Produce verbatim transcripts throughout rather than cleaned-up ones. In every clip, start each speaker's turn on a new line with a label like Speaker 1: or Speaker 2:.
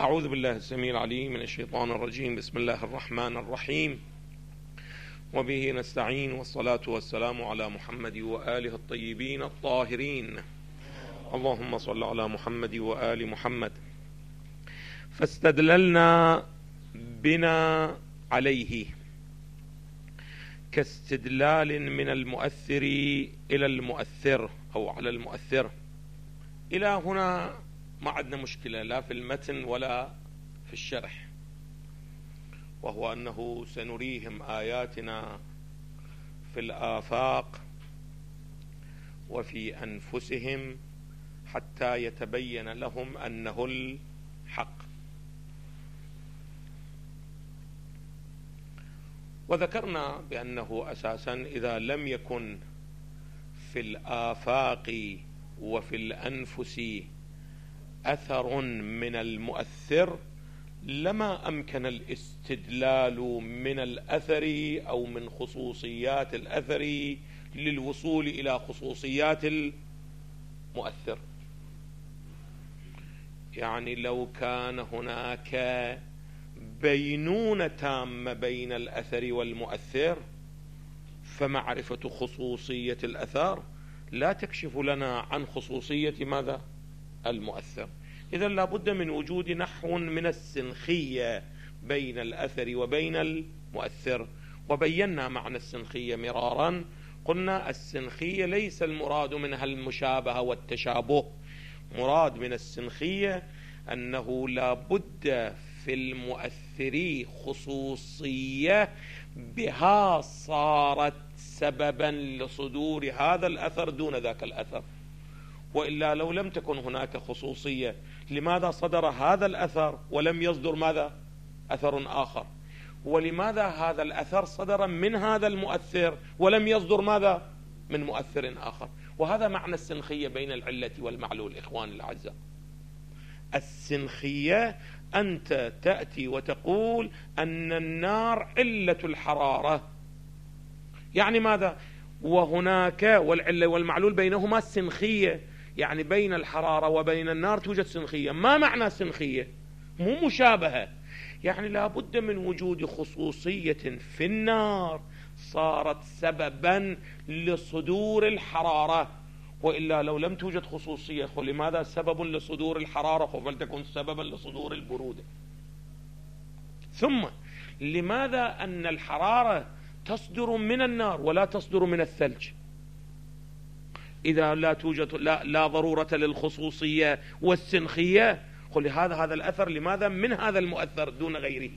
Speaker 1: أعوذ بالله السميع العليم من الشيطان الرجيم. بسم الله الرحمن الرحيم، وبه نستعين، والصلاة والسلام على محمد وآله الطيبين الطاهرين. اللهم صل على محمد وآل محمد. فاستدللنا بنا عليه كاستدلال من المؤثر إلى المؤثر أو على المؤثر. إلى هنا ما عندنا مشكلة لا في المتن ولا في الشرح، وهو أنه سنريهم آياتنا في الآفاق وفي أنفسهم حتى يتبين لهم أنه الحق. وذكرنا بأنه أساسا إذا لم يكن في الآفاق وفي الأنفس أثر من المؤثر لما أمكن الاستدلال من الأثر أو من خصوصيات الأثر للوصول إلى خصوصيات المؤثر. يعني لو كان هناك بينونة تامة بين الأثر والمؤثر فمعرفة خصوصية الأثر لا تكشف لنا عن خصوصية ماذا؟ المؤثر. إذن لا بد من وجود نحو من السنخية بين الأثر وبين المؤثر. وبينا معنى السنخية مرارا، قلنا السنخية ليس المراد منها المشابهة والتشابه، مراد من السنخية أنه لا بد في المؤثر خصوصية بها صارت سببا لصدور هذا الأثر دون ذاك الأثر، وإلا لو لم تكن هناك خصوصية لماذا صدر هذا الأثر ولم يصدر ماذا؟ أثر آخر؟ ولماذا هذا الأثر صدر من هذا المؤثر ولم يصدر ماذا؟ من مؤثر آخر. وهذا معنى السنخية بين العلة والمعلول. إخوان الأعزاء، السنخية أنت تأتي وتقول أن النار علة الحرارة، يعني ماذا؟ وهناك والعلة والمعلول بينهما سنخية، يعني بين الحرارة وبين النار توجد سنخية. ما معنى سنخية؟ مو مشابهة، يعني لا بد من وجود خصوصية في النار صارت سببا لصدور الحرارة، وإلا لو لم توجد خصوصية لماذا سبب لصدور الحرارة فلتكن سببا لصدور البرودة. ثم لماذا أن الحرارة تصدر من النار ولا تصدر من الثلج؟ إذا لا توجد لا, لا ضرورة للخصوصية والسنخية، قل هذا هذا الأثر لماذا من هذا المؤثر دون غيره؟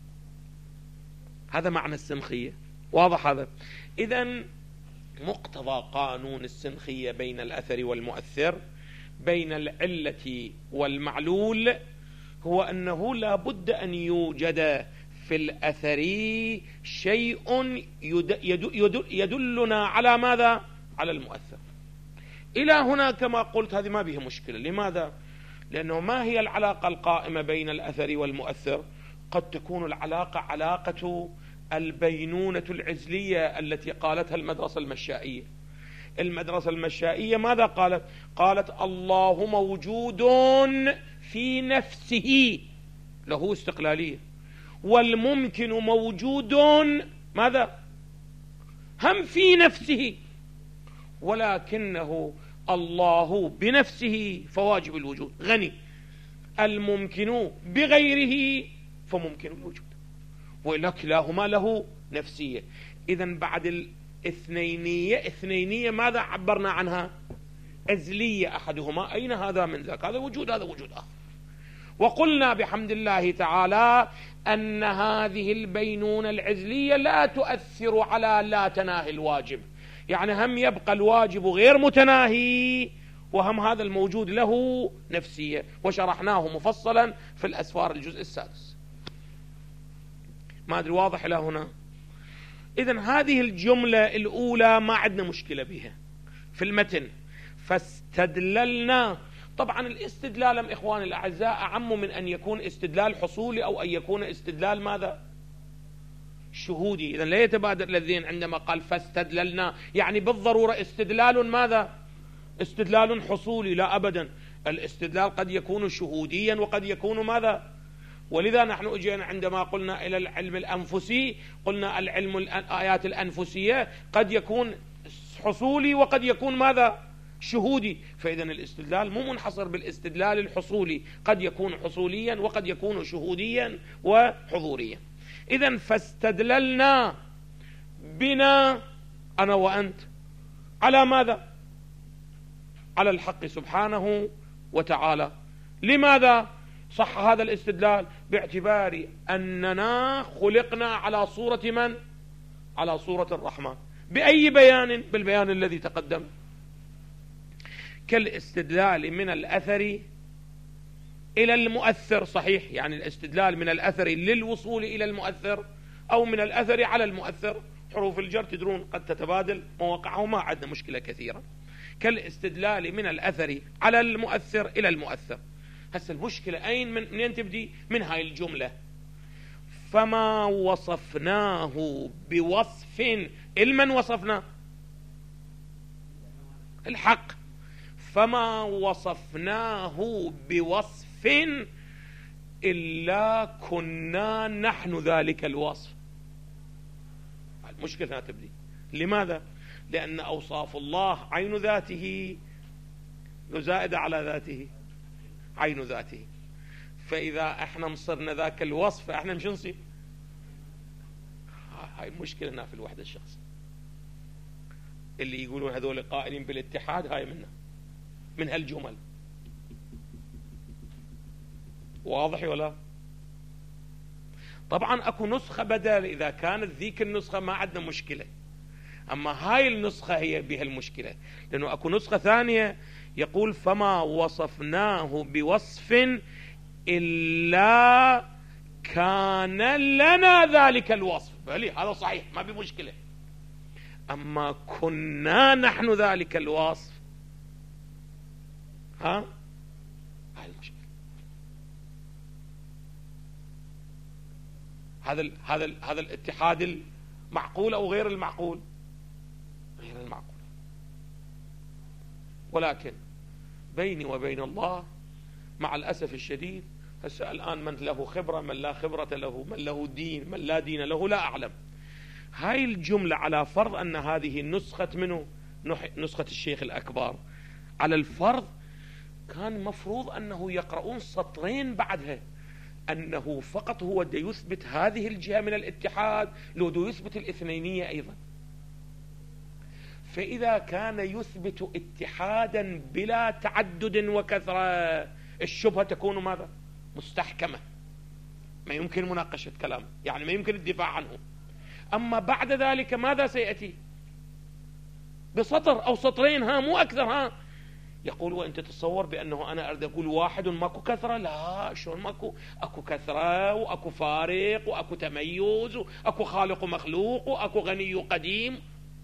Speaker 1: هذا معنى السنخية. واضح هذا؟ إذن مقتضى قانون السنخية بين الأثر والمؤثر بين العلة والمعلول هو أنه لا بد أن يوجد في الأثر شيء يدلنا على ماذا؟ على المؤثر. إلى هنا كما قلت هذه ما بها مشكلة. لماذا؟ لأنه ما هي العلاقة القائمة بين الأثر والمؤثر؟ قد تكون العلاقة علاقة البينونة العزلية التي قالتها المدرسة المشائية. المدرسة المشائية ماذا قالت؟ قالت الله موجود في نفسه، له استقلالية، والممكن موجود ماذا؟ هم في نفسه، ولكنه الله بنفسه فواجب الوجود غني، الممكن بغيره فممكن الوجود، وإلا كلاهما له نفسية. إذن بعد الاثنينية اثنينية ماذا عبرنا عنها؟ أزلية أحدهما، أين هذا من ذاك؟ هذا وجود هذا وجود آخر. وقلنا بحمد الله تعالى أن هذه البينونة العزلية لا تؤثر على لا تناهي الواجب، يعني هم يبقى الواجب غير متناهي وهم هذا الموجود له نفسية، وشرحناه مفصلا في الأسفار الجزء السادس. ما أدري واضح إلى هنا؟ إذن هذه الجملة الأولى ما عندنا مشكلة بها في المتن. فاستدللنا، طبعا الاستدلال إخواني الأعزاء أعم من أن يكون استدلال حصولي أو أن يكون استدلال ماذا؟ شهودي. إذن لا يتبادر الذين عندما قال فاستدللنا يعني بالضرورة استدلال ماذا؟ استدلال حصولي، لا أبدا. الاستدلال قد يكون شهوديا وقد يكون ماذا؟ ولذا نحن اجينا عندما قلنا إلى العلم الأنفسي قلنا العلم الآيات الأنفسية قد يكون حصولي وقد يكون ماذا؟ شهودي. فإذا الاستدلال مو منحصر بالاستدلال الحصولي، قد يكون حصوليا وقد يكون شهوديا وحضوريا. إذا فاستدللنا بنا أنا وأنت على ماذا؟ على الحق سبحانه وتعالى. لماذا صح هذا الاستدلال؟ باعتبار أننا خلقنا على صورة من؟ على صورة الرحمن. بأي بيان؟ بالبيان الذي تقدم. كالاستدلال من الأثر إلى المؤثر، صحيح، يعني الاستدلال من الأثر للوصول إلى المؤثر أو من الأثر على المؤثر. حروف الجر تدرون قد تتبادل مواقعه، ما عندنا مشكلة كثيرة. كالاستدلال من الأثر على المؤثر إلى المؤثر. هسه المشكلة أين؟ من منين تبدي؟ من هاي الجملة: فما وصفناه بوصف. المن وصفناه؟ الحق. فما وصفناه بوصف إلا كنا نحن ذلك الوصف. المشكلة هنا تبدي. لماذا؟ لأن أوصاف الله عين ذاته زائدة على ذاته، عين ذاته. فإذا احنا مصرنا ذاك الوصف فاحنا مش نصير. هاي المشكلة هنا في الوحدة الشخصية. اللي يقولون هذول قائلين بالاتحاد هاي منه، من هالجمل. واضح ولا؟ طبعا اكو نسخة بدل، اذا كانت ذيك النسخة ما عندنا مشكلة، اما هاي النسخة هي بها المشكلة، لانه اكو نسخة ثانية يقول فما وصفناه بوصف إلا كان لنا ذلك الوصف. بلي هذا صحيح ما بمشكلة، أما كنا نحن ذلك الوصف، ها هاي المشكلة. هذا ال هذا ال هذا الاتحاد المعقول أو غير المعقول؟ غير المعقول. ولكن بيني وبين الله مع الأسف الشديد هسه الآن من له خبرة من لا خبرة له، من له دين من لا دين له، لا أعلم. هاي الجملة على فرض أن هذه نسخة منه، نسخة الشيخ الأكبر، على الفرض كان مفروض أنه يقرؤون سطرين بعدها أنه فقط هو دا يثبت هذه الجهة من الاتحاد، لو دا يثبت الاثنينية أيضا. فإذا كان يثبت اتحادا بلا تعدد وكثرة، الشبهة تكون ماذا؟ مستحكمة، ما يمكن مناقشة كلام، يعني ما يمكن الدفاع عنه. أما بعد ذلك ماذا سيأتي؟ بسطر أو سطرين، ها مو أكثر. ها يقول وأنت تتصور بأنه أنا أريد أقول واحد ماكو كثرة؟ لا، شلون ماكو؟ أكو كثرة وأكو فارق وأكو تميز وأكو خالق ومخلوق وأكو غني وقديم.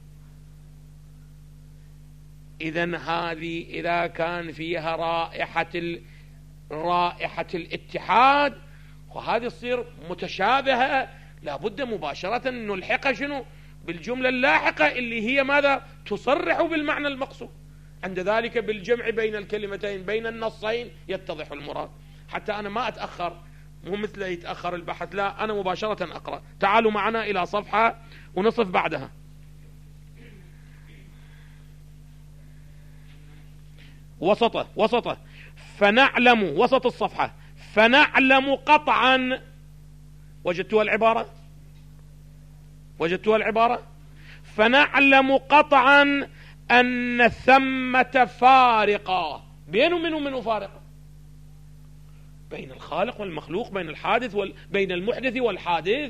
Speaker 1: إذن هذه إذا كان فيها رائحة ال... رائحة الاتحاد، وهذه تصير متشابهة، لابد مباشرة أن نلحقها شنو؟ بالجملة اللاحقة اللي هي ماذا؟ تصرح بالمعنى المقصود. عند ذلك بالجمع بين الكلمتين بين النصين يتضح المراد. حتى أنا ما أتأخر، مو مثل يتأخر البحث، لا، أنا مباشرة أقرأ. تعالوا معنا إلى صفحة ونصف بعدها. وسطه وسطه فنعلم، وسط الصفحة، فنعلم قطعا. وجدتوا العبارة؟ وجدتوا العبارة؟ فنعلم قطعا أن ثمة فارقة. بين من ومن فارقة؟ بين الخالق والمخلوق، بين الحادث وال... بين المحدث والحادث.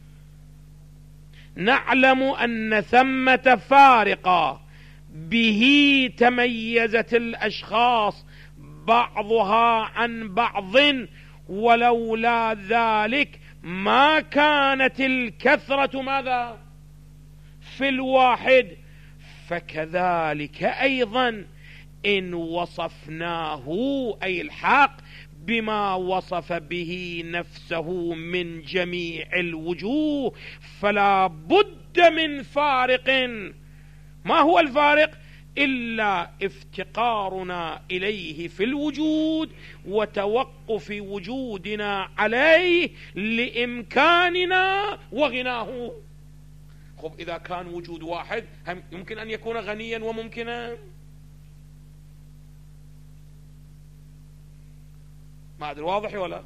Speaker 1: نعلم أن ثمة فارقة به تميزت الأشخاص بعضها عن بعض، ولولا ذلك ما كانت الكثرة ماذا؟ في الواحد. فكذلك أيضا إن وصفناه أي الحق بما وصف به نفسه من جميع الوجوه، فلا بد من فارق. ما هو الفارق؟ إلا افتقارنا إليه في الوجود وتوقف وجودنا عليه لإمكاننا وغناه. خب إذا كان وجود واحد يمكن أن يكون غنيا وممكنا، ما أدري واضح ولا؟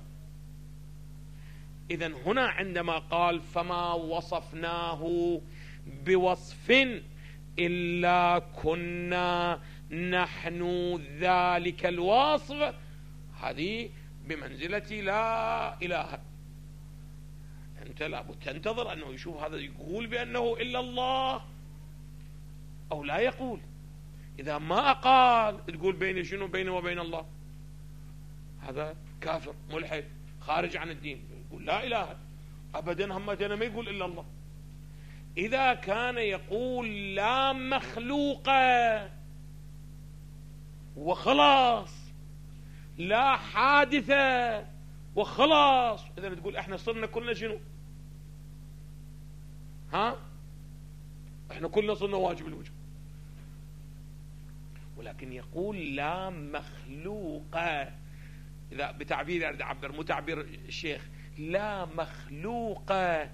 Speaker 1: إذن هنا عندما قال فما وصفناه بوصف إلا كنا نحن ذلك الوصف، هذه بمنزلة لا إله. أنت لابد تنتظر أنه يشوف هذا يقول بأنه إلا الله أو لا يقول. إذا ما قال تقول بيني شنو بيني وبين الله، هذا كافر ملحد خارج عن الدين، يقول لا إله أبدا، همتنا ما يقول إلا الله. إذا كان يقول لا مخلوق وخلاص، لا حادثة وخلاص، إذا تقول احنا صرنا كلنا شنو؟ ها؟ احنا كلنا صرنا واجب الوجود. ولكن يقول لا مخلوق، إذا بتعبير أريد أعبر مو تعبير الشيخ، لا مخلوق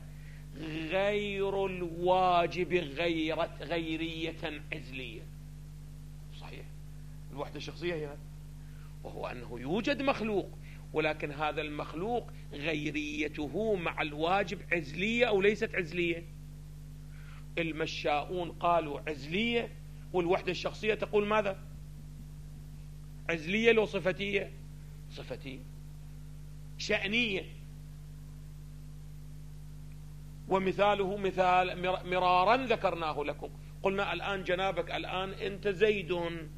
Speaker 1: غير الواجب غيرة غيرية عزلية. صحيح الوحدة الشخصية هي، وهو أنه يوجد مخلوق، ولكن هذا المخلوق غيريته مع الواجب عزلية أو ليست عزلية. المشاؤون قالوا عزلية، والوحدة الشخصية تقول ماذا؟ عزلية لو صفتية؟ صفتية شأنية. ومثاله مثال مرارا ذكرناه لكم، قلنا الآن جنابك الآن أنت زيد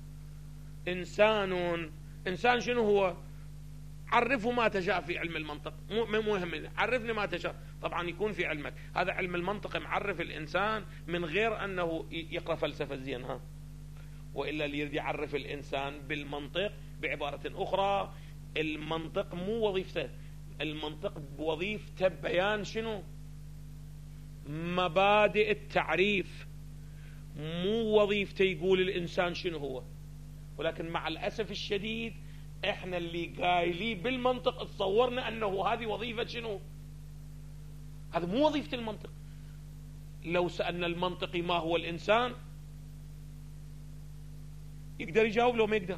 Speaker 1: إنسان. إنسان شنو هو؟ عرفه ما تشاء في علم المنطق، مو مهم، عرفني ما تشاء. طبعا يكون في علمك هذا علم المنطق معرف الإنسان من غير أنه يقرأ فلسفة زين، ها، وإلا اللي يريد يعرف الإنسان بالمنطق بعبارة أخرى، المنطق مو وظيفته، المنطق بوظيفته بيان شنو؟ مبادئ التعريف، مو وظيفته يقول الإنسان شنو هو. ولكن مع الأسف الشديد احنا اللي قايلين بالمنطق تصورنا أنه هذه وظيفة شنو؟ هذا مو وظيفة المنطق. لو سألنا المنطقي ما هو الإنسان يقدر يجاوب لو ما يقدر؟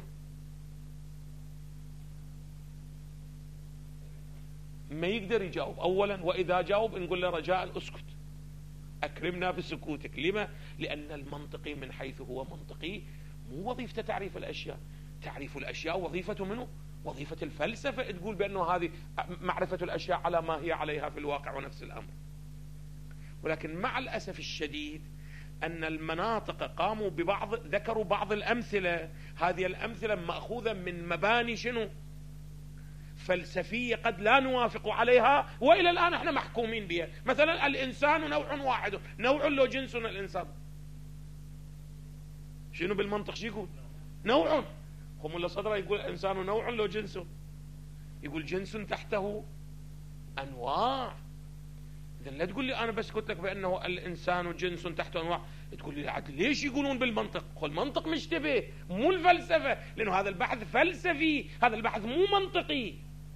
Speaker 1: ما يقدر يجاوب أولا، وإذا جاوب نقول له رجاء اسكت، أكرمنا بسكوتك. لما؟ لأن المنطقي من حيث هو منطقي مو وظيفة تعريف الأشياء، تعريف الأشياء وظيفة منه؟ وظيفة الفلسفة تقول بأنه هذه معرفة الأشياء على ما هي عليها في الواقع ونفس الأمر. ولكن مع الأسف الشديد أن المناطق قاموا ببعض، ذكروا بعض الأمثلة، هذه الأمثلة مأخوذة من مباني شنو؟ فلسفية قد لا نوافق عليها وإلى الآن احنا محكومين بها. مثلا الإنسان نوع واحد، نوع لو جنسنا الإنسان، شنو بالمنطق شو يقول؟ نوع. هم اللي صدره يقول الإنسان نوع لو جنسه، يقول جنس تحته أنواع. إذن لا تقول لي أنا بس قلت لك بأنه الإنسان جنس تحته أنواع، تقول لي ليش يقولون بالمنطق؟ قل المنطق مشتبه مو الفلسفة، لأنه هذا البحث فلسفي، هذا البحث مو منطقي.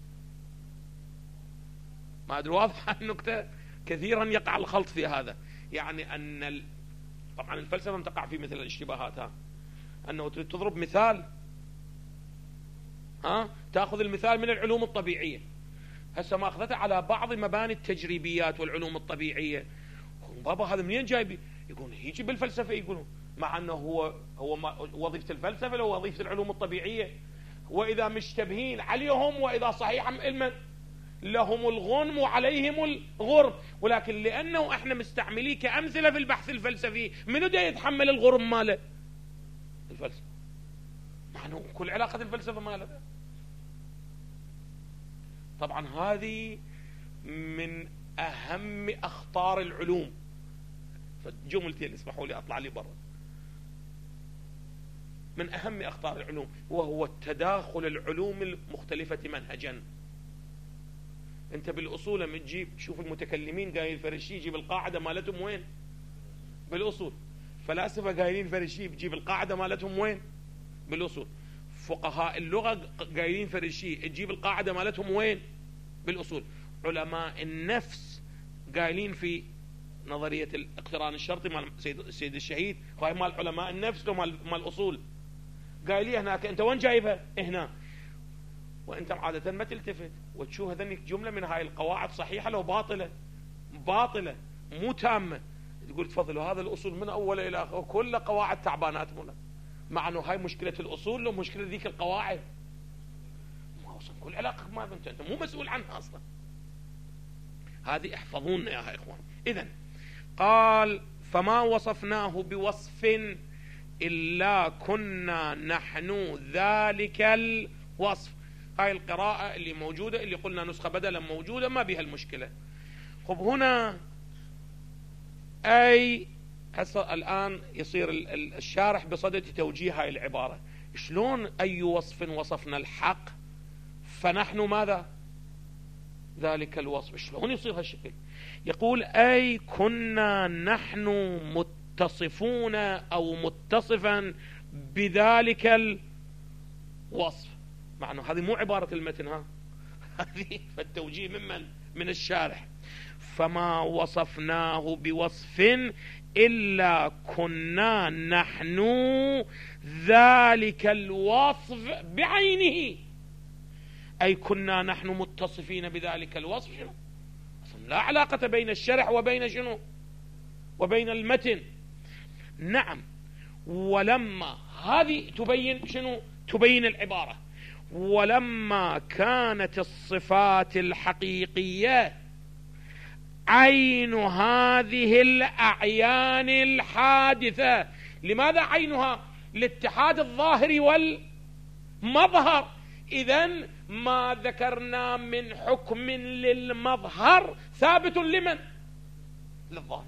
Speaker 1: ما أدري واضحة النكتة؟ كثيرا يقع الخلط في هذا، يعني أن ال... طبعا الفلسفة تقع في مثل الاشتباهات، ها، أنه تضرب مثال، ها، تأخذ المثال من العلوم الطبيعية، هسه ما أخذته على بعض مباني التجريبيات والعلوم الطبيعية، بابا هذا منين جايبي؟ يقول هيجي بالفلسفة، يقولون مع أنه هو هو وظيفة الفلسفة لو وظيفة العلوم الطبيعية. وإذا مشتبهين عليهم وإذا صحيح علما لهم الغنم وعليهم الغرم، ولكن لأنه احنا مستعمليه كأمثلة في البحث الفلسفي، منو دا يتحمل الغرم ماله؟ الفلسفة. مع أنه كل علاقة الفلسفة ماله. طبعا هذه من أهم أخطار العلوم. فجملتين اسمحوا لي أطلع لي برا. من أهم أخطار العلوم وهو التداخل العلوم المختلفة منهجا. أنت بالأصول لما تجيب شوف المتكلمين قايل الفرشي يجيب القاعدة مالتهم وين؟ بالأصول. فلاسفة قايلين فرشي، بتجيب القاعدة مالتهم وين؟ بالأصول. فقهاء اللغة قايلين فرشي، تجيب القاعدة مالتهم وين؟ بالأصول. علماء النفس قايلين في نظرية الاقتران الشرطي مال سيد الشهيد، وهي مال علماء النفس ومال مال الأصول، قايلين هناك. أنت وين جايبها؟ هنا. وأنت عادة ما تلتفت وتشوف هذني جملة من هاي القواعد صحيحة لو باطلة، باطلة مو تامة، تقول تفضلوا هذا الأصول من أول إلى آخر كل قواعد تعبانات منا، مع أنه هاي مشكلة الأصول لو مشكلة ذيك القواعد، ما وصل كل علاقة ما أنت أنت مو مسؤول عنها أصلا. هذه احفظون يا إخوان. إذن قال فما وصفناه بوصف إلا كنا نحن ذلك الوصف. هاي القراءة اللي موجودة، اللي قلنا نسخة بدلا موجودة ما بها المشكلة. خب هنا أي هسه الآن يصير الشارح بصدد توجيه هاي العبارة، شلون أي وصف وصفنا الحق فنحن ماذا؟ ذلك الوصف. شلون يصير هالشكل؟ يقول أي كنا نحن متصفون أو متصفا بذلك الوصف. معنى هذه مو عبارة المتن، ها هذه فالتوجيه ممن؟ من الشارح. فما وصفناه بوصف إلا كنا نحن ذلك الوصف بعينه، أي كنا نحن متصفين بذلك الوصف. شنو؟ لا علاقة بين الشرح وبين شنو؟ وبين المتن. نعم، ولما هذه تبين شنو؟ تبين العبارة. ولما كانت الصفات الحقيقية عين هذه الأعيان الحادثة. لماذا عينها؟ لاتحاد الظاهر والمظهر. إذن ما ذكرنا من حكم للمظهر ثابت لمن؟ للظاهر.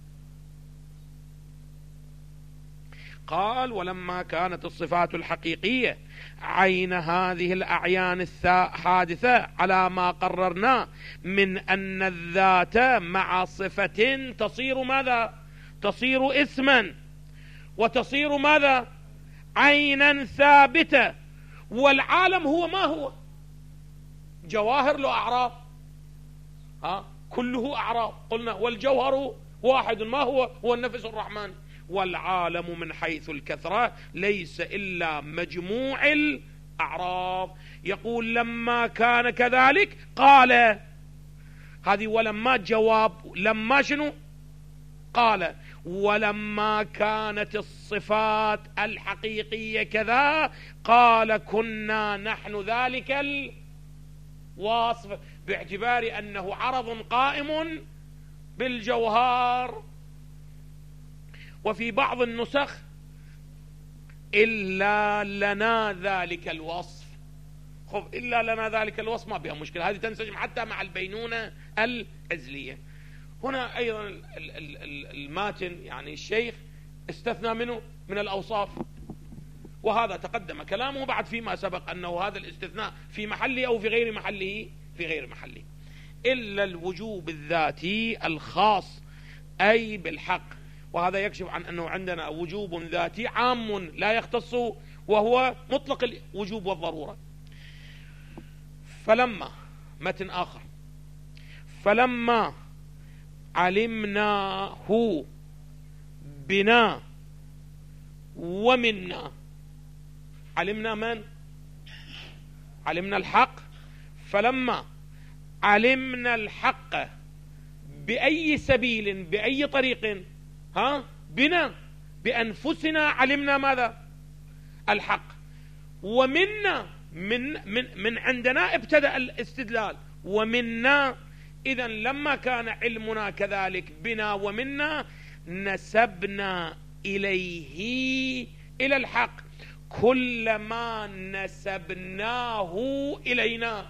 Speaker 1: قال ولما كانت الصفات الحقيقية عين هذه الأعيان الحادثة على ما قررنا من أن الذات مع صفة تصير ماذا؟ تصير اسما، وتصير ماذا؟ عينا ثابتة. والعالم هو ما هو؟ جواهر له أعراض، ها كله أعراض. قلنا والجوهر واحد، ما هو؟ هو النفس الرحمن. والعالم من حيث الكثرة ليس إلا مجموع الأعراض. يقول لما كان كذلك قال، هذه ولما جواب لما شنو؟ قال ولما كانت الصفات الحقيقية كذا قال كنا نحن ذلك الوصف، باعتبار أنه عرض قائم بالجوهر. وفي بعض النسخ إلا لنا ذلك الوصف. خب إلا لنا ذلك الوصف ما بها مشكلة، هذه تنسجم حتى مع البينونة العزلية. هنا أيضا الماتن يعني الشيخ استثنى منه من الأوصاف، وهذا تقدم كلامه بعد فيما سبق أنه هذا الاستثناء في محله أو في غير محله، في غير محله. إلا الوجوب الذاتي الخاص أي بالحق، وهذا يكشف عن أنه عندنا وجوب ذاتي عام لا يختص، وهو مطلق الوجوب والضرورة. فلما متن آخر فلما علمناه بنا ومنا. علمنا من؟ علمنا الحق. فلما علمنا الحق بأي سبيل بأي طريق؟ ها بنا بأنفسنا علمنا ماذا؟ الحق. ومنا من من من عندنا ابتدأ الاستدلال ومنا. إذن لما كان علمنا كذلك بنا ومنا نسبنا إليه إلى الحق كلما نسبناه إلينا.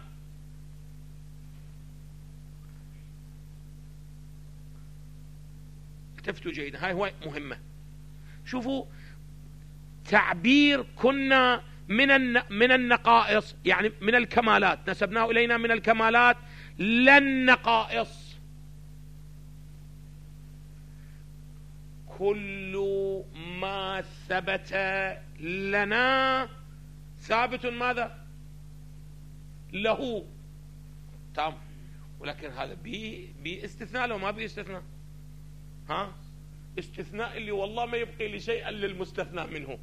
Speaker 1: التفتوا جيدا، هاي هو مهمة. شوفوا تعبير كنا من من النقائص، يعني من الكمالات، نسبناه إلينا من الكمالات لا النقائص. كل ما ثبت لنا ثابت ماذا له. تمام. ولكن هذا باستثناء لو ما باستثناء. ها استثناء اللي والله ما يبقي لي شيئا للمستثنى منه.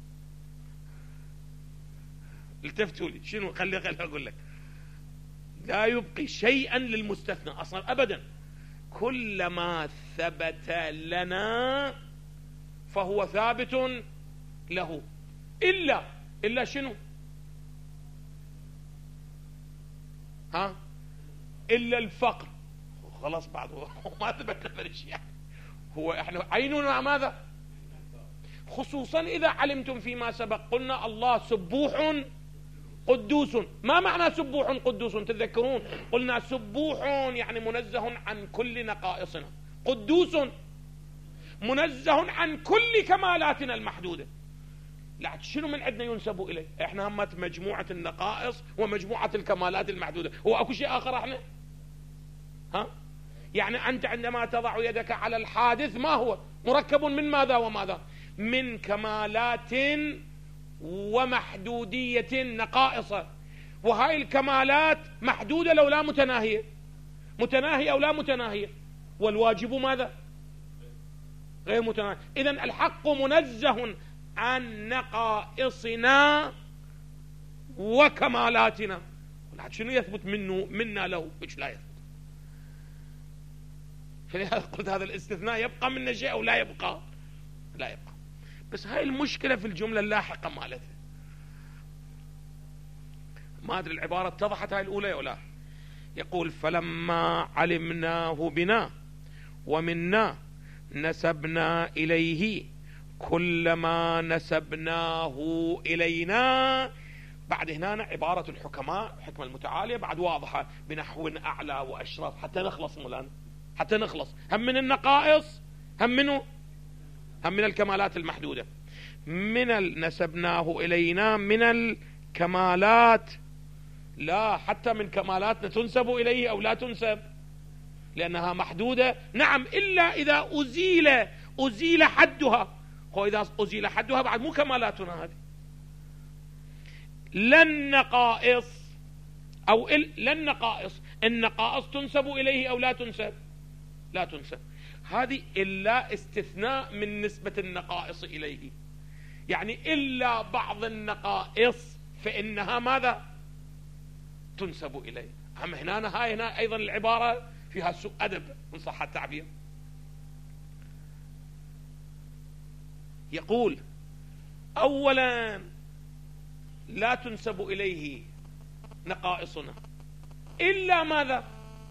Speaker 1: التفتوا لي شنو؟ خلي خلي اقول لك، لا يبقي شيئا للمستثنى اصلا ابدا. كل ما ثبت لنا فهو ثابت له، الا الا شنو؟ ها الا الفقر. خلاص بعد ما ثبت لنا شيء، هو احنا عيننا ماذا؟ خصوصا اذا علمتم فيما سبق قلنا الله سبوح قدوس. ما معنى سبوح قدوس؟ تذكرون قلنا سبوح يعني منزه عن كل نقائصنا، قدوس منزه عن كل كمالاتنا المحدودة. لا شنو من عندنا ينسب إليه؟ احنا همت مجموعة النقائص ومجموعة الكمالات المحدودة. هو اكو شيء اخر احنا؟ ها يعني انت عندما تضع يدك على الحادث ما هو؟ مركب من ماذا وماذا؟ من كمالات ومحدودية نقائصة. وهاي الكمالات محدودة لو لا متناهية، متناهية أو لا متناهية. والواجب ماذا؟ غير متناهي. إذن الحق منزه عن نقائصنا وكمالاتنا. شنو يثبت منه منا له؟ مش لا يثبت. فلهذا قلت هذا الاستثناء يبقى منا شيء أو لا يبقى؟ لا يبقى. بس هاي المشكلة في الجملة اللاحقة مالتها. ما أدري العبارة اتضحت هاي الأولى ولا؟ يقول فلما علمناه بنا ومنا نسبنا إليه كلما نسبناه إلينا. بعد هنا عبارة الحكماء الحكمة المتعالية بعد واضحة بنحو أعلى وأشرف حتى نخلص مولانا، حتى نخلص هم من النقائص هم منه هم من الكمالات المحدودة. من نسبناه إلينا من الكمالات، لا حتى من كمالاتنا تنسب إليه أو لا تنسب لأنها محدودة. نعم إلا إذا أزيل أزيل حدها. هو إذا أزيل حدها بعد مو كمالاتنا هذه. لن نقائص أو لن نقائص، النقائص تنسب إليه أو لا تنسب؟ لا تنسب. هذه إلا استثناء من نسبة النقائص إليه، يعني إلا بعض النقائص فإنها ماذا؟ تنسب إليه. أما هنا هاي هنا أيضا العبارة فيها سوء أدب من صح التعبير. يقول أولا لا تنسب إليه نقائصنا إلا ماذا؟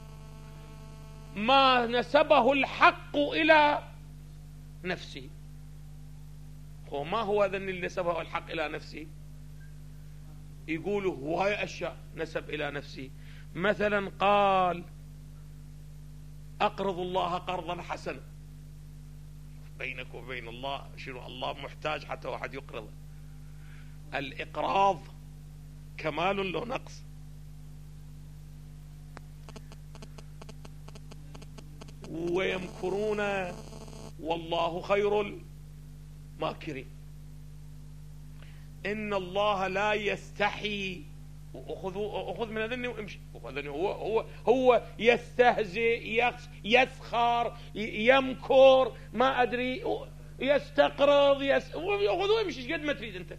Speaker 1: ما نسبه الحق إلى نفسه. وما هو ذن اللي نسبه الحق إلى نفسه؟ يقولوا هواي أشياء نسب إلى نفسه. مثلا قال أقرض الله قرضا حسنا. بينك وبين الله شنو؟ الله محتاج حتى واحد يقرض. الإقراض كمال له نقص. ويمكرون والله خير الماكرين. إن الله لا يستحي. أخذوا أخذ من أذني وامشي. هو هو هو يستهزئ يسخر يمكر ما أدري يستقرض يس أخذوا امشي قد ما تريد أنت.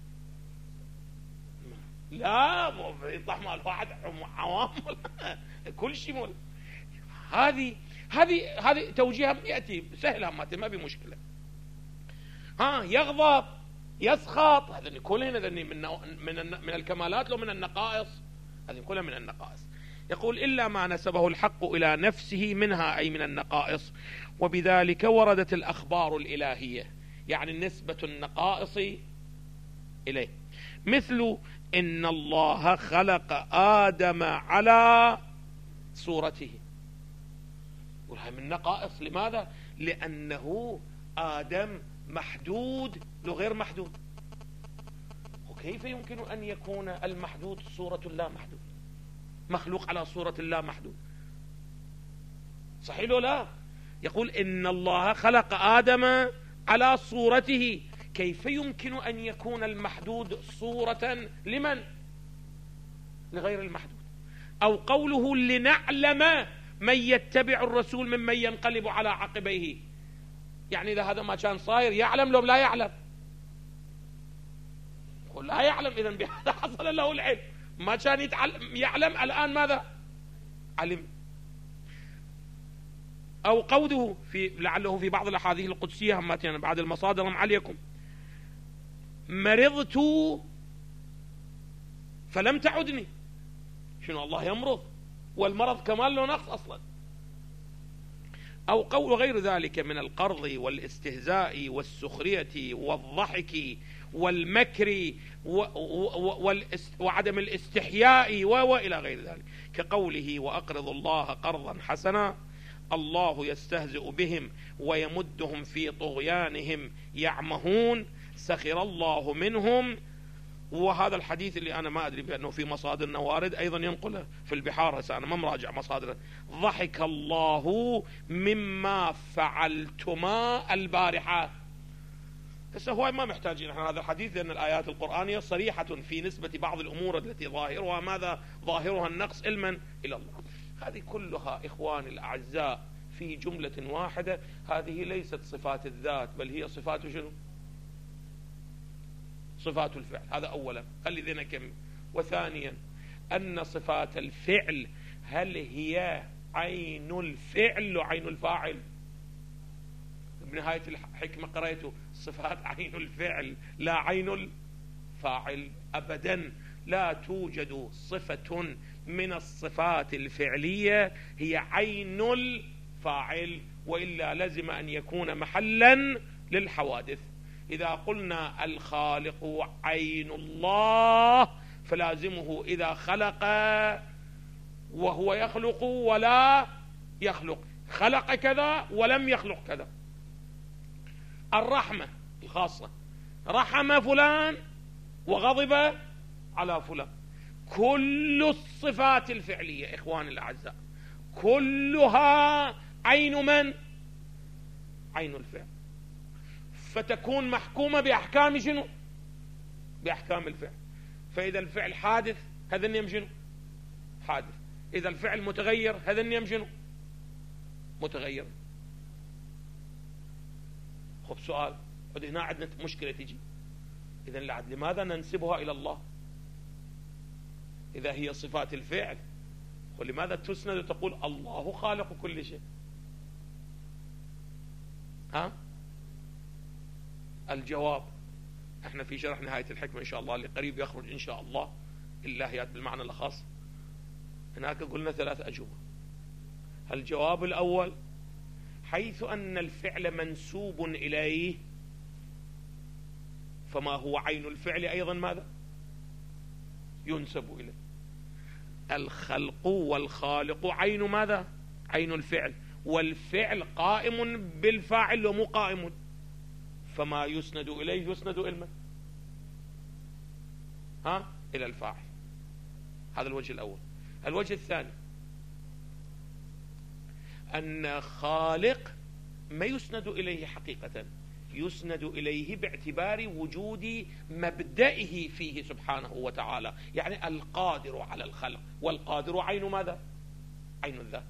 Speaker 1: لا يطلع مال واحد عوام كل شيء مول. هذه هذه هذه توجيهها يأتي سهلة ما بمشكلة. ها يغضب يسخط هذا كلها هذا من من من الكمالات لو من النقائص. هذه كلها من النقائص. يقول إلا ما نسبه الحق إلى نفسه منها أي من النقائص. وبذلك وردت الأخبار الإلهية يعني نسبة النقائص إليه. مثل إن الله خلق آدم على صورته. وهي من نقائص. لماذا؟ لأنه آدم محدود لو غير محدود. وكيف يمكن أن يكون المحدود صورة لا محدود؟ مخلوق على صورة لا محدود صحيح لو لا؟ يقول إن الله خلق آدم على صورته، كيف يمكن أن يكون المحدود صورة لمن؟ لغير المحدود. أو قوله لنعلم من يتبع الرسول ممن ينقلب على عقبيه، يعني إذا هذا ما كان صاير يعلم لو لا يعلم؟ يقول لا يعلم، إذن بهذا حصل له العلم، ما كان يتعلم يعلم الآن ماذا؟ علم. أو قوله في لعله في بعض الأحاديث القدسية هم بعد المصادر عليكم، مرضت فلم تعدني. شنو الله يمرض؟ والمرض كمال له نقص أصلا. أو قول غير ذلك من القرض والاستهزاء والسخرية والضحك والمكر وعدم الاستحياء وإلى غير ذلك، كقوله وأقرض الله قرضا حسنا الله يستهزئ بهم ويمدهم في طغيانهم يعمهون سخر الله منهم. وهذا الحديث اللي أنا ما أدري بأنه في مصادرنا وارد أيضا ينقله في البحار، هسه أنا ما مراجع مصادره، ضحك الله مما فعلتما البارحة. هسه هو ما محتاجين احنا هذا الحديث، لأن الآيات القرآنية صريحة في نسبة بعض الأمور التي ظاهرها ماذا؟ ظاهرها النقص علما إلى الله. هذه كلها إخواني الأعزاء في جملة واحدة، هذه ليست صفات الذات بل هي صفات شنو؟ صفات الفعل. هذا أولا، خلي ذينا كم. وثانيا أن صفات الفعل هل هي عين الفعل وعين الفاعل؟ بنهاية الحكمة قرأته صفات عين الفعل لا عين الفاعل أبدا. لا توجد صفة من الصفات الفعلية هي عين الفاعل، وإلا لزم أن يكون محلا للحوادث. إذا قلنا الخالق عين الله فلازمه إذا خلق وهو يخلق ولا يخلق، خلق كذا ولم يخلق كذا. الرحمة الخاصة، رحم فلان وغضب على فلان. كل الصفات الفعلية إخواني الأعزاء كلها عين من؟ عين الفعل، فتكون محكومة بأحكام شنو؟ بأحكام الفعل. فإذا الفعل حادث هذا النيم شنو؟ حادث. إذا الفعل متغير هذا النيم شنو؟ متغير. خب سؤال، هنا عندنا مشكلة تجي، إذا لعد لماذا ننسبها إلى الله إذا هي صفات الفعل؟ ولماذا تسند وتقول الله خالق كل شيء؟ ها؟ الجواب احنا في شرح نهاية الحكمة ان شاء الله اللي قريب يخرج ان شاء الله اللاهيات بالمعنى الخاص، هناك قلنا ثلاث أجوبة. الجواب الأول حيث أن الفعل منسوب إليه فما هو عين الفعل أيضا ماذا؟ ينسب إليه. الخلق والخالق عين ماذا؟ عين الفعل، والفعل قائم بالفاعل ومو قائم، فما يسند إليه يسند إلى من؟ ها؟ إلى الفاعل. هذا الوجه الأول. الوجه الثاني أن خالق ما يسند إليه حقيقة، يسند إليه باعتبار وجود مبدئه فيه سبحانه وتعالى، يعني القادر على الخلق، والقادر عين ماذا؟ عين الذات.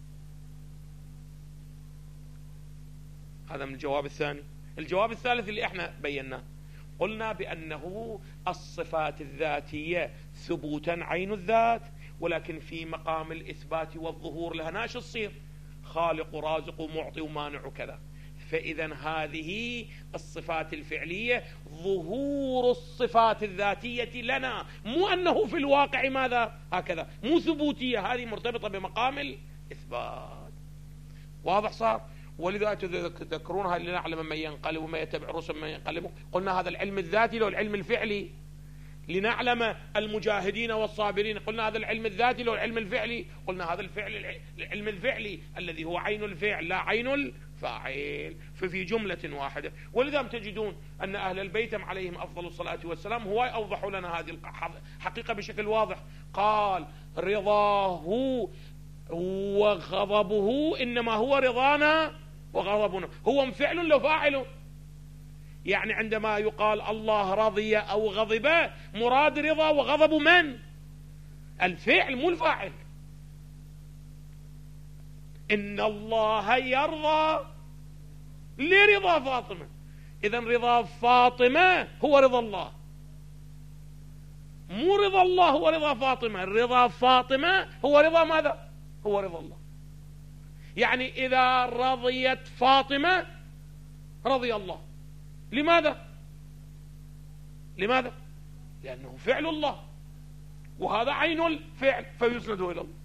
Speaker 1: هذا من الجواب الثاني. الجواب الثالث اللي احنا بيناه قلنا بأنه الصفات الذاتية ثبوتا عين الذات، ولكن في مقام الإثبات والظهور لها ناش تصير خالق ورازق ومعطي ومانع وكذا. فإذا هذه الصفات الفعلية ظهور الصفات الذاتية لنا، مو أنه في الواقع ماذا هكذا، مو ثبوتية، هذه مرتبطة بمقام الإثبات. واضح صار؟ ولذا تذكرونها اللي نعلم من ينقلب وما يتبع الرسل من ينقلب، قلنا هذا العلم الذاتي له العلم الفعلي. لنعلم المجاهدين والصابرين، قلنا هذا العلم الذاتي له العلم الفعلي، قلنا هذا الفعل العلم الفعلي الذي هو عين الفعل لا عين الفاعل، ففي جملة واحدة. ولذا تجدون أن أهل البيت عليهم أفضل الصلاة والسلام هو أوضحوا لنا هذه الحقيقة بشكل واضح. قال رضاه وغضبه إنما هو رضانا وغضبنا هو فعل لو فاعل. يعني عندما يقال الله رضي أو غضب، مراد رضا وغضب من؟ الفعل مو الفاعل. إن الله يرضى لرضا فاطمة، إذن رضا فاطمة هو رضا الله، مو رضا الله هو رضا فاطمة. رضا فاطمة هو رضا ماذا؟ هو رضا الله. يعني إذا رضيت فاطمة رضي الله. لماذا؟ لماذا؟ لأنه فعل الله، وهذا عين الفعل فيسند إلى الله.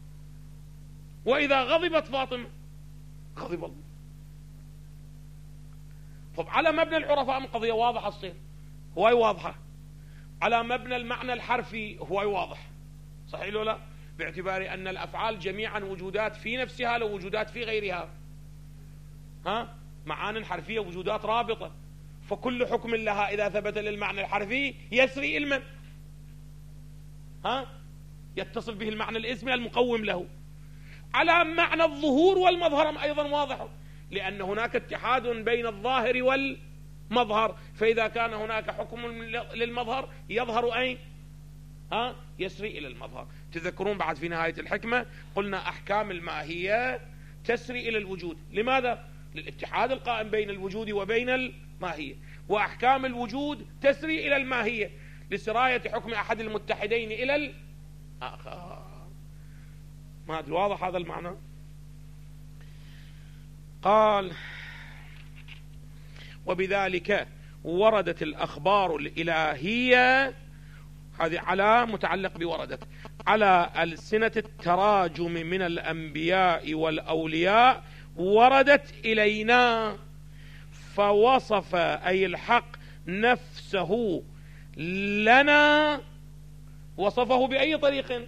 Speaker 1: وإذا غضبت فاطمة غضب الله. طب على مبنى العرفاء من قضية واضحة تصير، هواي واضحة. على مبنى المعنى الحرفي هواي واضح، صحيح ولا لا؟ باعتبار أن الأفعال جميعا وجودات في نفسها لو وجودات في غيرها، ها، معان حرفية وجودات رابطة، فكل حكم لها إذا ثبت للمعنى الحرفي يسري علما، ها، يتصل به المعنى الاسمي المقوم له. على معنى الظهور والمظهر أيضا واضح، لأن هناك اتحاد بين الظاهر والمظهر، فإذا كان هناك حكم للمظهر يظهر أين؟ ها، يسري إلى المظهر. تذكرون بعد في نهاية الحكمة قلنا أحكام الماهية تسري إلى الوجود. لماذا؟ للاتحاد القائم بين الوجود وبين الماهية. وأحكام الوجود تسري إلى الماهية لسراية حكم أحد المتحدين إلى الآخر. ما أدري واضح هذا المعنى؟ قال: وبذلك وردت الأخبار الإلهية، هذه على متعلق بوردت، على ألسنة التراجم من الأنبياء والأولياء وردت إلينا، فوصف أي الحق نفسه لنا. وصفه بأي طريق؟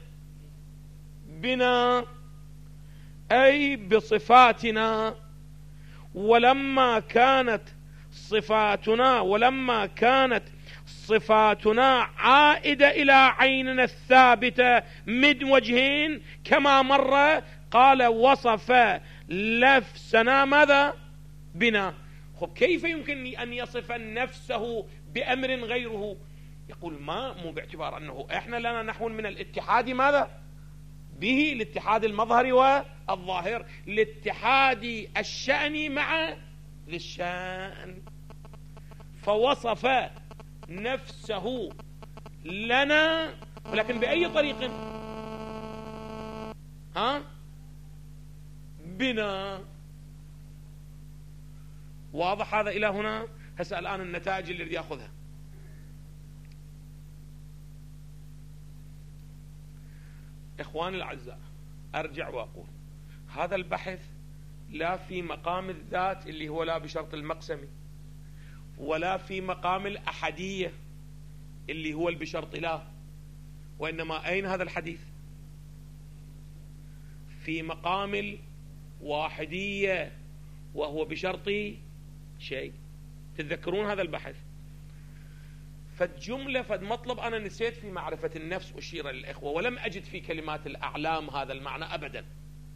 Speaker 1: بنا، أي بصفاتنا. ولما كانت صفاتنا ولما كانت صفاتنا عائدة إلى عيننا الثابتة من وجهين كما مر، قال: وصف نفسنا ماذا؟ بنا. خب كيف يمكن أن يصف نفسه بأمر غيره؟ يقول: ما مو باعتبار أنه إحنا لنا نحو من الاتحاد ماذا؟ به، الاتحاد المظهر والظاهر، الاتحاد الشأن مع الشأن. فوصف نفسه لنا، ولكن بأي طريق؟ ها؟ بنا. واضح هذا إلى هنا؟ هسه الآن النتائج اللي بدي أخذها. إخواني الأعزاء، أرجع وأقول هذا البحث لا في مقام الذات اللي هو لا بشرط المقسم، ولا في مقام الأحدية اللي هو بشرط لا، وإنما أين هذا الحديث؟ في مقام الواحدية، وهو بشرط شيء. تتذكرون هذا البحث؟ فالجملة فالمطلب أنا نسيت في معرفة النفس أشير للإخوة، ولم أجد في كلمات الأعلام هذا المعنى أبدا.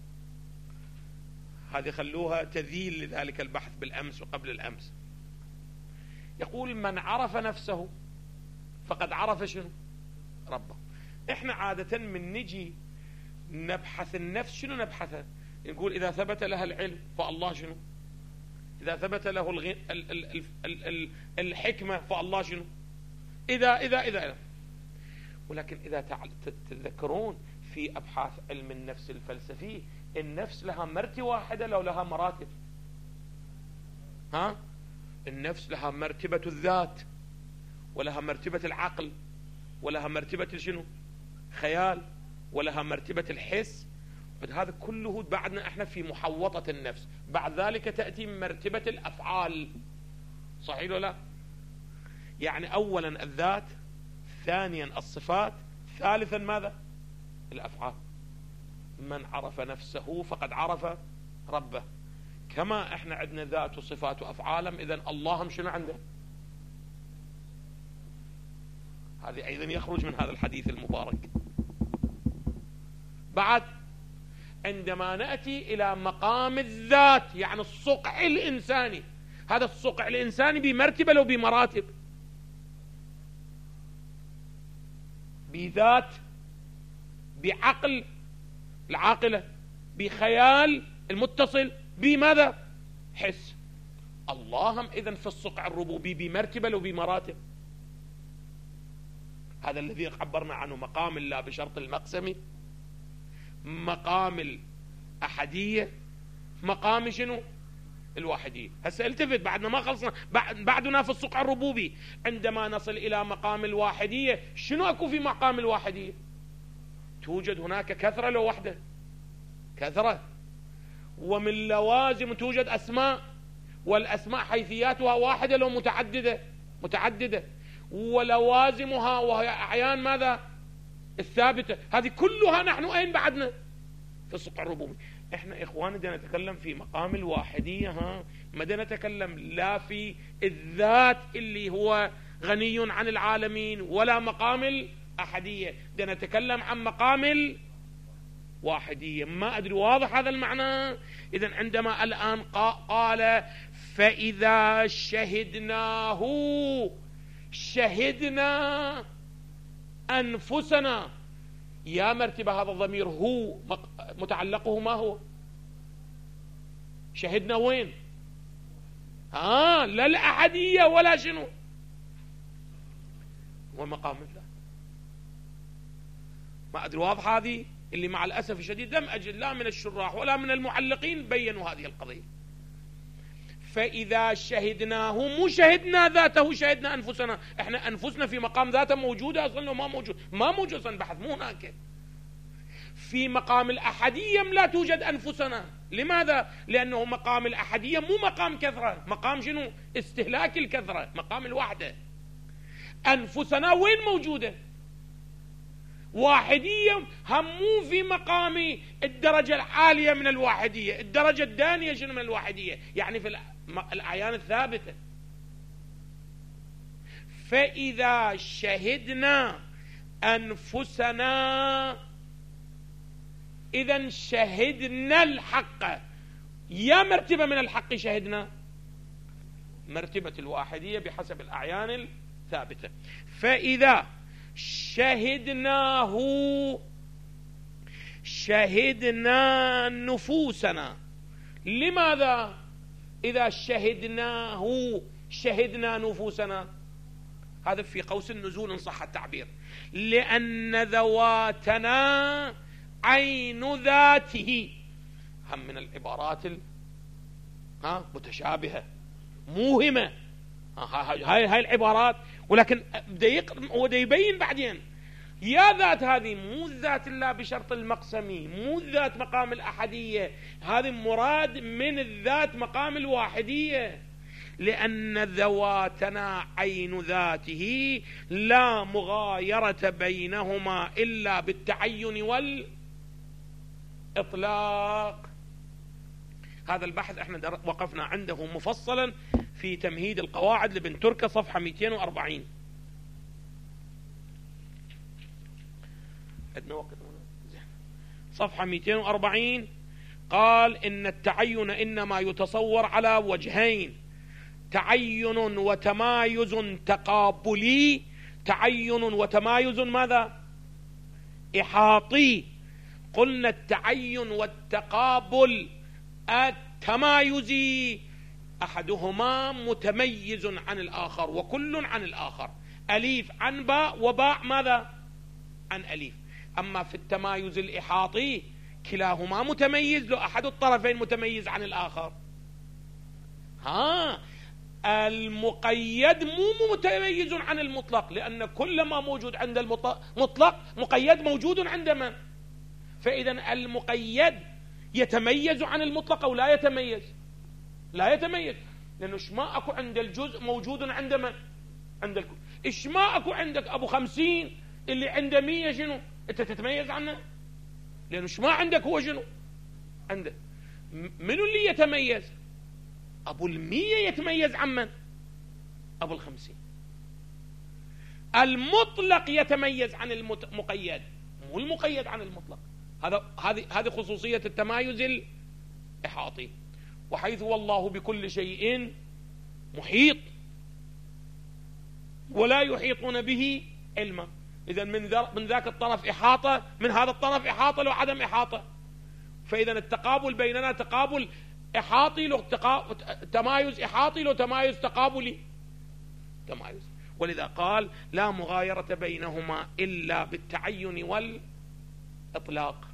Speaker 1: هذه خلوها تذيل لذلك البحث بالأمس وقبل الأمس. يقول: من عرف نفسه فقد عرف شنو؟ ربه. إحنا عادة من نجي نبحث النفس شنو نبحثه؟ نقول إذا ثبت لها العلم فالله شنو؟ إذا ثبت له الغ... ال... ال... ال... ال... ال... الحكمة فالله شنو؟ إذا إذا إذا, إذا. ولكن إذا تتذكرون في أبحاث علم النفس الفلسفي، النفس لها مرتبة واحدة لو لها مراتب. ها؟ النفس لها مرتبة الذات، ولها مرتبة العقل، ولها مرتبة شنو؟ خيال، ولها مرتبة الحس. هذا كله بعدنا احنا في محوطة النفس. بعد ذلك تأتي مرتبة الأفعال، صحيح ولا لا؟ يعني أولا الذات، ثانيا الصفات، ثالثا ماذا؟ الأفعال. من عرف نفسه فقد عرف ربه. كما احنا عندنا ذات وصفات وأفعال، إذن الله هم شنو عنده؟ هذه أيضا يخرج من هذا الحديث المبارك. بعد عندما نأتي إلى مقام الذات، يعني الصقع الإنساني، هذا الصقع الإنساني بمرتبة لو بمراتب، بذات، بعقل العاقلة، بخيال المتصل، بماذا؟ حس. اللهم إذن في الصقع الربوبي بمرتبة لو بمراتب. هذا الذي عبرنا عنه مقام الله بشرط المقسم، مقام الأحدية، مقام شنو؟ الواحدية. هسه التفت، بعدنا ما خلصنا، بعدنا في الصقع الربوبي. عندما نصل إلى مقام الواحدية، شنو أكو في مقام الواحدية؟ توجد هناك كثرة لو وحدة، كثرة، ومن لوازم توجد أسماء، والأسماء حيثياتها واحدة لو متعددة، متعددة، ولوازمها وهي أعيان ماذا؟ الثابتة. هذه كلها نحن أين بعدنا؟ في الصقع الربوبي. احنا اخواني بدنا نتكلم في مقام الواحدية، ها، ما بدنا نتكلم لا في الذات اللي هو غني عن العالمين، ولا مقام الأحدية، بدنا نتكلم عن مقام الواحدية. ما أدري واضح هذا المعنى؟ إذن عندما الآن قال فإذا شهدناه، شهدنا أنفسنا، يا مرتبة هذا الضمير هو متعلقه ما هو؟ شهدنا وين؟ ها، لا الأحدية ولا شنو، ومقام الله. ما أدري واضح هذه؟ اللي مع الأسف الشديد لم أجد لا من الشراح ولا من المعلقين بيّنوا هذه القضية. فإذا شهدناه، مو شهدنا ذاته، شهدنا أنفسنا. احنا أنفسنا في مقام ذاته موجودة أصلا وما موجود، ما موجود أصلا، بحث مو هناك. في مقام الأحدية لا توجد أنفسنا. لماذا؟ لأنه مقام الأحدية مو مقام كثرة، مقام شنو؟ استهلاك الكثرة، مقام الوحدة. أنفسنا وين موجودة؟ واحدية، هم مو في مقام الدرجة العالية من الواحدية، الدرجة الدانية شنو من الواحدية، يعني في الأعيان الثابتة. فإذا شهدنا أنفسنا، إذن شهدنا الحق. يا مرتبة من الحق شهدنا؟ مرتبة الواحدية بحسب الأعيان الثابتة. فإذا شهدناه، شهدنا نفوسنا. لماذا إذا شهدناه شهدنا نفوسنا؟ هذا في قوس النزول إن صح التعبير. لأن ذواتنا عين ذاته. هم من العبارات ها متشابهة موهمة، هاي هاي العبارات، ولكن بده يبين بعدين يا ذات هذه مو ذات الله بشرط المقسمي، مو ذات مقام الأحدية، هذه مراد من الذات مقام الواحدية. لأن ذواتنا عين ذاته لا مغايرة بينهما إلا بالتعين والإطلاق. هذا البحث احنا وقفنا عنده مفصلا في تمهيد القواعد لابن تركة صفحة مئتين وأربعين. عندنا وقت صفحة مئتين وأربعين. قال إن التعين إنما يتصور على وجهين: تعين وتمايز تقابلي. تعين وتمايز ماذا؟ إحاطي. قلنا التعين والتقابل التمايزي أحدهما متميز عن الآخر وكل عن الآخر، أليف عن باء وباء ماذا؟ عن أليف. أما في التمايز الإحاطي كلاهما متميز، لو أحد الطرفين متميز عن الآخر. ها، المقيد مو متميز عن المطلق، لأن كل ما موجود عند المطلق مقيد موجود عند من؟ فإذا المقيد يتميز عن المطلق أو لا يتميز؟ لا يتميز، لأنه إيش ما أكو عند الجزء موجود عند من؟ عند الكل. إيش ما أكو عندك أبو خمسين اللي عنده مية، شنو أنت تتميز عنه؟ لأنه إيش ما عندك هو شنو عنده. منو اللي يتميز؟ أبو المية يتميز عن من؟ أبو الخمسين. المطلق يتميز عن المقيد، مو المقيد عن المطلق. هذا هذه هذه خصوصية التمايز الإحاطي. وحيث والله بكل شيء محيط ولا يحيطون به علما، إذا من من ذاك الطرف إحاطة، من هذا الطرف إحاطة لو عدم إحاطة. فإذا التقابل بيننا تقابل إحاطي لو تمايز إحاطي لو تمايز تقابلي تمايز. ولذا قال لا مغايرة بينهما إلا بالتعين والإطلاق.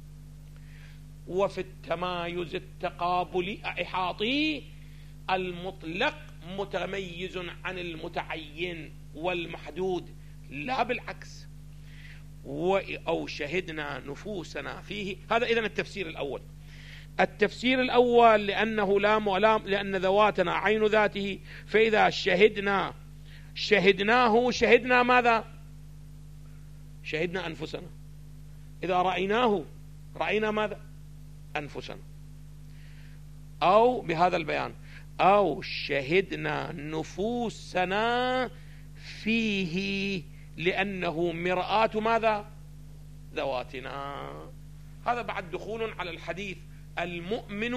Speaker 1: وفي التمايز التقابلي إحاطي المطلق متميز عن المتعين والمحدود، لا بالعكس. أو شهدنا نفوسنا فيه. هذا إذن التفسير الأول. التفسير الأول لأنه لا ملام، لأن ذواتنا عين ذاته، فإذا شهدنا شهدناه شهدنا ماذا؟ شهدنا أنفسنا. إذا رأيناه رأينا ماذا؟ أنفسنا. أو بهذا البيان أو شهدنا نفوسنا فيه لأنه مرآة ماذا؟ ذواتنا. هذا بعد دخول على الحديث المؤمن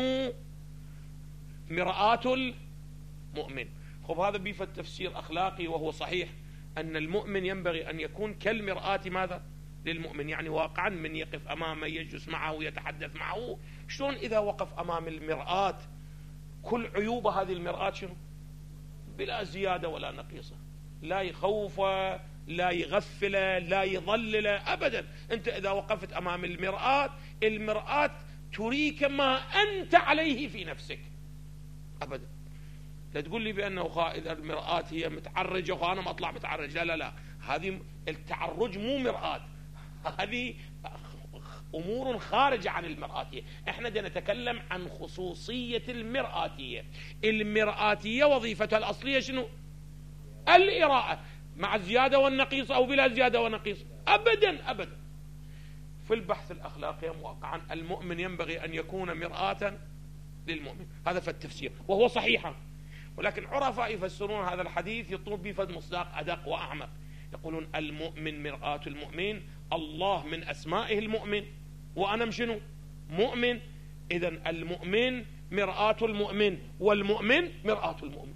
Speaker 1: مرآة المؤمن. خب هذا بيفت تفسير أخلاقي وهو صحيح، أن المؤمن ينبغي أن يكون كالمرآة ماذا؟ للمؤمن. يعني واقعا من يقف أمامه يجلس معه ويتحدث معه، شلون إذا وقف أمام المرآة كل عيوب هذه المرآة شنو؟ بلا زيادة ولا نقيصة، لا يخوفه لا يغفله لا يضلله أبدا. أنت إذا وقفت أمام المرآة، المرآة تريك ما أنت عليه في نفسك أبدا. لا تقول لي بأنه خائد المرآة هي متعرجة وأنا ما أطلع متعرج، لا لا لا، هذه التعرج مو مرآة، هذه أمور خارجة عن المرآتية. احنا بدنا نتكلم عن خصوصية المرآتية. المرآتية وظيفتها الأصلية شنو؟ الإراءة، مع الزيادة والنقيص أو بلا زيادة ونقيص أبدا أبدا. في البحث الأخلاقي واقعا المؤمن ينبغي أن يكون مرآة للمؤمن. هذا في التفسير وهو صحيحا. ولكن عرفاء يفسرون هذا الحديث يطلب به مصداق أدق وأعمق. يقولون المؤمن مرآة المؤمن، الله من أسمائه المؤمن، وأنا مشنو؟ مؤمن. إذن المؤمن مرآة المؤمن، والمؤمن مرآة المؤمن.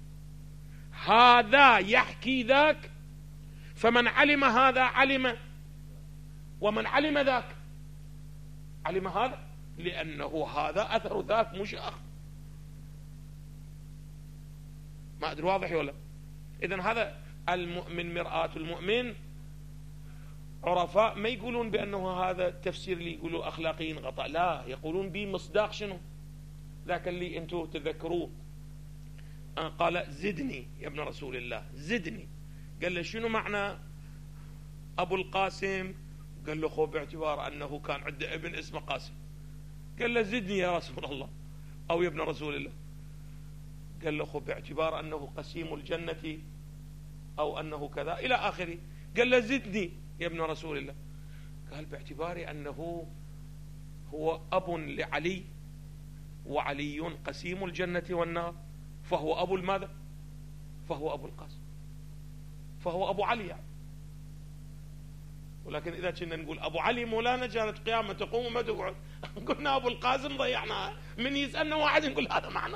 Speaker 1: هذا يحكي ذاك، فمن علم هذا علم، ومن علم ذاك علم هذا، لأنه هذا أثر ذاك مش آخر. ما أدري واضح ولا؟ إذن هذا المؤمن مرآة المؤمن. عرفاء ما يقولون بأنه هذا التفسير اللي يقولوا أخلاقيين غطاء، لا، يقولون به مصداق شنو؟ ذاك اللي أنتم تذكروه، قال زدني يا ابن رسول الله زدني. قال له شنو معنى أبو القاسم؟ قال له خو باعتبار أنه كان عنده ابن اسمه قاسم. قال له زدني يا رسول الله أو يا ابن رسول الله. قال له خو باعتبار أنه قسيم الجنة أو أنه كذا إلى آخره. قال له زدني يا ابن رسول الله. قال باعتبار أنه هو أب لعلي، وعلي قسيم الجنة والنار، فهو أبو الماذا؟ فهو أبو القاسم، فهو أبو علي يعني. ولكن إذا كنا نقول أبو علي مولانا كانت قيامة تقوم وما تقعد، قلنا أبو القاسم ضيعناها. من يسألنا واحد نقول هذا معنى.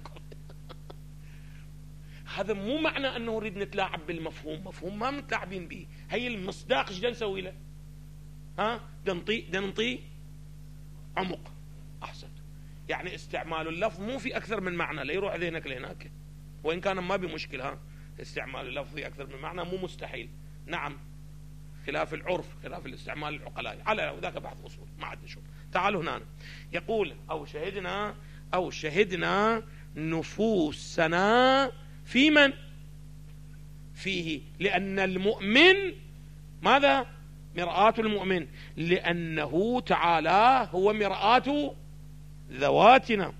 Speaker 1: هذا مو معنى أنه نريد نتلاعب بالمفهوم، مفهوم ما متلاعبين به. هي المصداق ايش نسوي له؟ ها دنطي دنطي عمق. أحسن. يعني استعمال اللفظ مو في أكثر من معنى، لا يروح ذهنك لهناك، وإن كان ما بمشكلة. ها استعمال اللفظ في أكثر من معنى مو مستحيل، نعم، خلاف العرف، خلاف الاستعمال العقلاء. على ذاك بحث أصول ما عاد نشوف. تعالوا هنا يقول أو شهدنا أو شهدنا نفوسنا في من؟ فيه، لأن المؤمن ماذا؟ مرآة المؤمن، لأنه تعالى هو مرآة ذواتنا.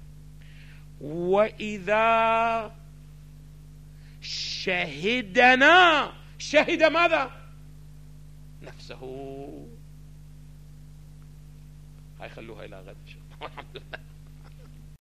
Speaker 1: وإذا شهدنا، شهد ماذا؟ نفسه. هاي خلوها إلى غد إن شاء الله.